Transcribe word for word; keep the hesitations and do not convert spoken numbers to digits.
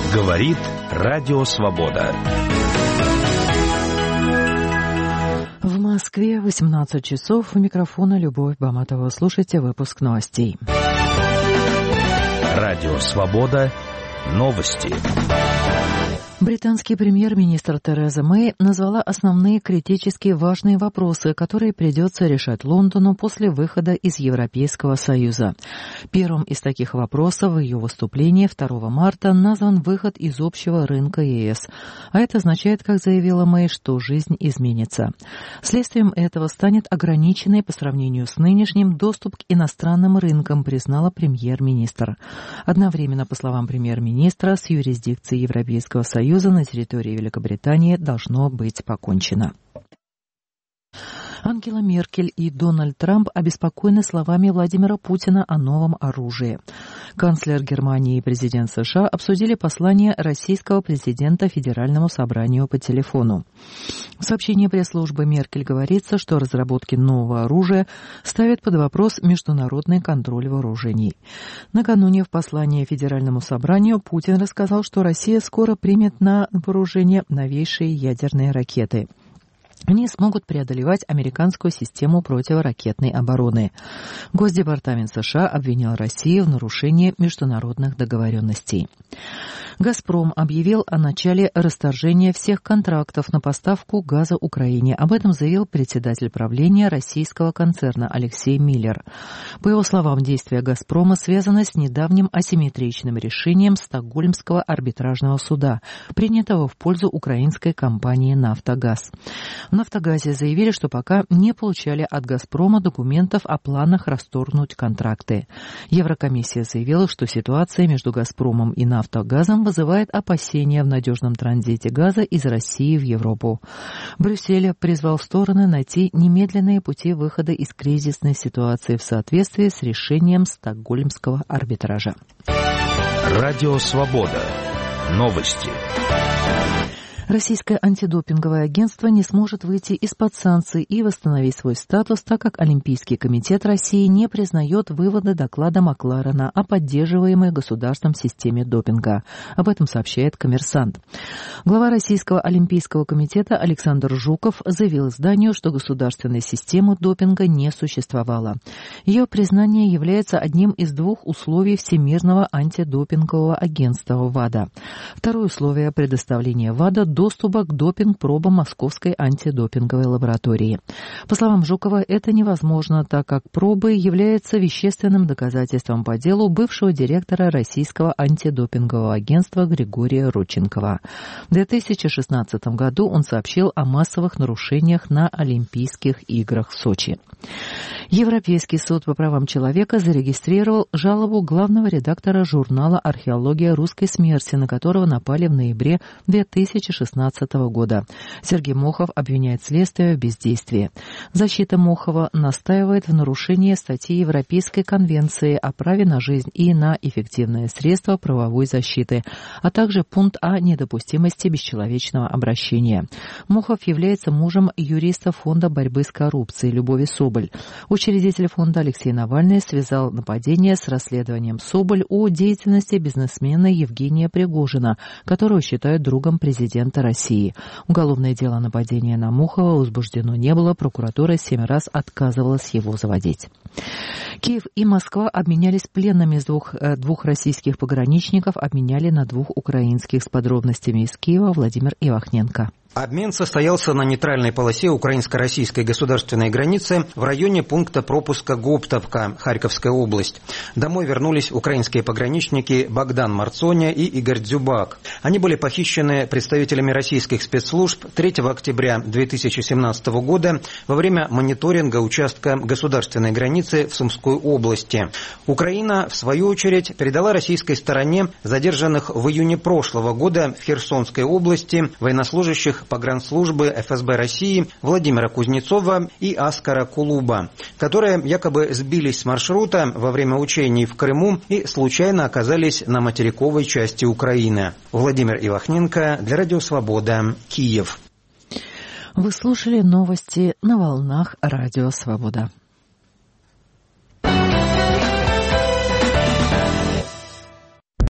Говорит Радио Свобода. В Москве восемнадцать часов. У микрофона Любовь Баматова. Слушайте выпуск новостей. Радио Свобода. Новости. Британский премьер-министр Тереза Мэй назвала основные критически важные вопросы, которые придется решать Лондону после выхода из Европейского Союза. Первым из таких вопросов в ее выступлении второго марта назван выход из общего рынка ЕС. А это означает, как заявила Мэй, что жизнь изменится. Следствием этого станет ограниченный по сравнению с нынешним доступ к иностранным рынкам, признала премьер-министр. Одновременно, по словам премьер-министра, с юрисдикцией Европейского Союза на территории Великобритании должно быть покончено. Ангела Меркель и Дональд Трамп обеспокоены словами Владимира Путина о новом оружии. Канцлер Германии и президент США обсудили послание российского президента Федеральному собранию по телефону. В сообщении пресс-службы Меркель говорится, что разработки нового оружия ставят под вопрос международный контроль вооружений. Накануне в послании Федеральному собранию Путин рассказал, что Россия скоро примет на вооружение новейшие ядерные ракеты. Они смогут преодолевать американскую систему противоракетной обороны. Госдепартамент США обвинил Россию в нарушении международных договоренностей. «Газпром» объявил о начале расторжения всех контрактов на поставку газа Украине. Об этом заявил председатель правления российского концерна Алексей Миллер. По его словам, действия «Газпрома» связаны с недавним асимметричным решением Стокгольмского арбитражного суда, принятого в пользу украинской компании «Нафтогаз». В «Нафтогазе» заявили, что пока не получали от «Газпрома» документов о планах расторгнуть контракты. Еврокомиссия заявила, что ситуация между «Газпромом» и «Нафтогазом» вызывает опасения в надежном транзите газа из России в Европу. Брюссель призвал стороны найти немедленные пути выхода из кризисной ситуации в соответствии с решением Стокгольмского арбитража. Радио Свобода. Новости. Российское антидопинговое агентство не сможет выйти из-под санкций и восстановить свой статус, так как Олимпийский комитет России не признает выводы доклада Макларена о поддерживаемой государством системе допинга. Об этом сообщает «Коммерсант». Глава Российского Олимпийского комитета Александр Жуков заявил изданию, что государственной системы допинга не существовало. Ее признание является одним из двух условий Всемирного антидопингового агентства ВАДА. Второе условие – предоставление ВАДА доступа к допинг-пробам Московской антидопинговой лаборатории. По словам Жукова, это невозможно, так как пробы являются вещественным доказательством по делу бывшего директора Российского антидопингового агентства Григория Родченкова. В две тысячи шестнадцатом году он сообщил о массовых нарушениях на Олимпийских играх в Сочи. Европейский суд по правам человека зарегистрировал жалобу главного редактора журнала «Археология русской смерти», на которого напали в ноябре две тысячи шестнадцатого года. Сергей Мохов обвиняет следствие в бездействии. Защита Мохова настаивает в нарушении статьи Европейской конвенции о праве на жизнь и на эффективные средства правовой защиты, а также пункт о недопустимости бесчеловечного обращения. Мохов является мужем юриста Фонда борьбы с коррупцией Любови Соболь. Учредитель фонда Алексей Навальный связал нападение с расследованием Соболь о деятельности бизнесмена Евгения Пригожина, которого считают другом президента России. Уголовное дело о нападении на Мохова возбуждено не было, прокуратура семь раз отказывалась его заводить. Киев и Москва обменялись пленными, с двух, двух российских пограничников обменяли на двух украинских. С подробностями из Киева Владимир Ивахненко. Обмен состоялся на нейтральной полосе украинско-российской государственной границы в районе пункта пропуска Гоптовка, Харьковская область. Домой вернулись украинские пограничники Богдан Марцоня и Игорь Дзюбак. Они были похищены представителями российских спецслужб третьего октября две тысячи семнадцатого года во время мониторинга участка государственной границы в Сумской области. Украина, в свою очередь, передала российской стороне задержанных в июне прошлого года в Херсонской области военнослужащих погранслужбы эф эс бэ России Владимира Кузнецова и Аскара Кулуба, которые якобы сбились с маршрута во время учений в Крыму и случайно оказались на материковой части Украины. Владимир Ивахненко для Радио Свобода, Киев. Вы слушали новости на волнах Радио Свобода.